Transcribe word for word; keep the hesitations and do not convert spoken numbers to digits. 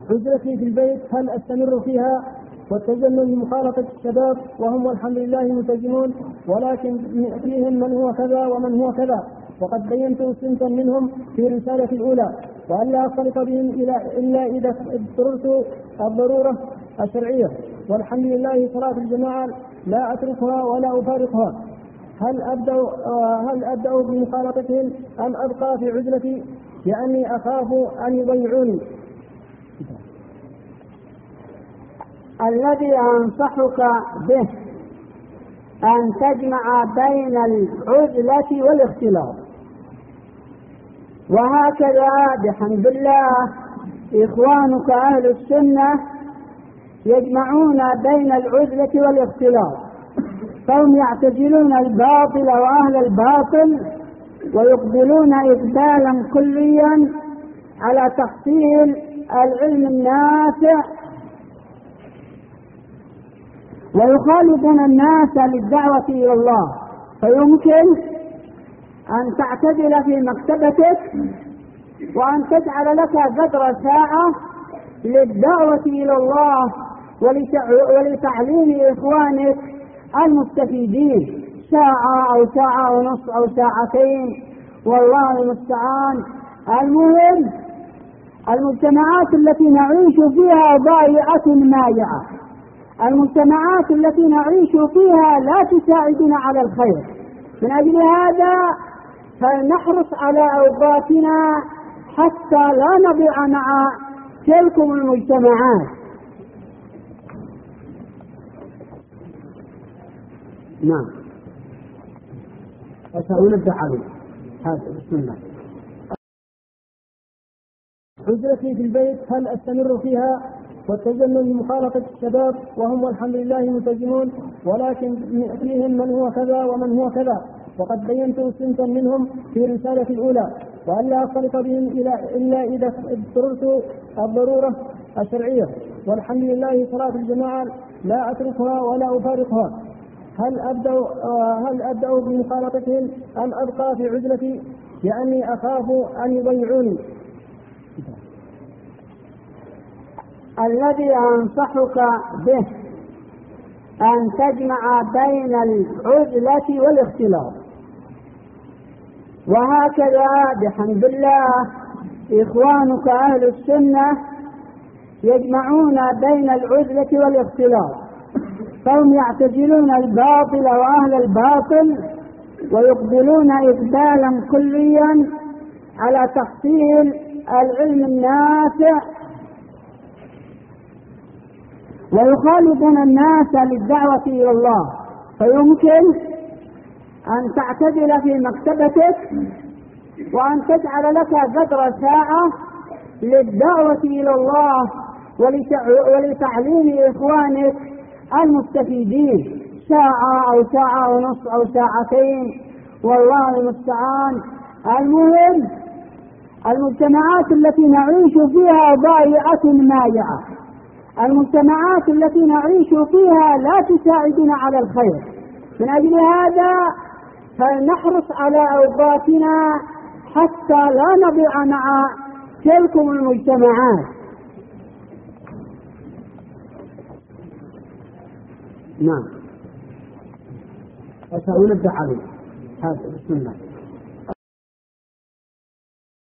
عزلتي في البيت هل أستمر فيها والتزمن بمخالطة الشباب وهم والحمد لله ملتزمون، ولكن فيهم من هو كذا ومن هو كذا، وقد بينت صنفا منهم في رسالة الأولى، وألا أختلط بهم إلا إذا اضطررت الضرورة الشرعية، والحمد لله صلاة الجماعة لا أتركها ولا أفارقها. هل أبدأ هل أبدأ بمخالطتهم أم أبقى في عزلتي لأني أخاف أن يضيعوني؟ الذي أنصحك به أن تجمع بين العزلة والاختلاط، وهكذا بحمد الله إخوانك أهل السنة يجمعون بين العزلة والاختلاط، فهم يعتزلون الباطل وأهل الباطل ويقبلون إقبالا كليا على تحصيل العلم النافع، ويخالطون الناس للدعوة إلى الله. فيمكن أن تعتزل في مكتبتك وأن تجعل لك قدر ساعة للدعوة إلى الله ولتعليم إخوانك المستفيدين، ساعة أو ساعة ونصف أو ساعتين، والله المستعان. المهم المجتمعات التي نعيش فيها ضائعة مايعة، المجتمعات التي نعيش فيها لا تساعدنا على الخير. من أجل هذا فلنحرص على أوقاتنا حتى لا نضيع مع تلكم المجتمعات. نعم. وسأنبه عليه هذا بسم الله. عزلتي في البيت هل أستمر فيها والتزمن بمخالطة الشباب وهم والحمد لله ملتزمون، ولكن فيهم من هو كذا ومن هو كذا، وقد بينت صنفا منهم في رسالة الأولى، وألا أختلط بهم إلا إذا اضطررت الضرورة الشرعية، والحمد لله صلاة الجماعة لا أتركها ولا أفارقها. هل أبدأ هل أبدأ بمخالطتهم أم أبقى في عزلتي لأني أخاف أن يضيعوني؟ الذي أنصحك به أن تجمع بين العزلة والاختلاط، وهكذا بحمد الله إخوانك أهل السنة يجمعون بين العزلة والاختلاط، فهم يعتزلون الباطل وأهل الباطل ويقبلون إقبالا كليا على تحصيل العلم النافع، ويخالطون الناس للدعوة إلى الله. فيمكن أن تعتزل في مكتبتك وأن تجعل لك قدر ساعة للدعوة إلى الله ولتعليم إخوانك المستفيدين، ساعة أو ساعة ونصف أو ساعتين، والله المستعان. المهم المجتمعات التي نعيش فيها ضائعة مايعة، المجتمعات التي نعيش فيها لا تساعدنا على الخير. من أجل هذا فلنحرص على أوقاتنا حتى لا نضيع مع تلكم المجتمعات. نعم. وسأنبه عليه هذا بسم الله.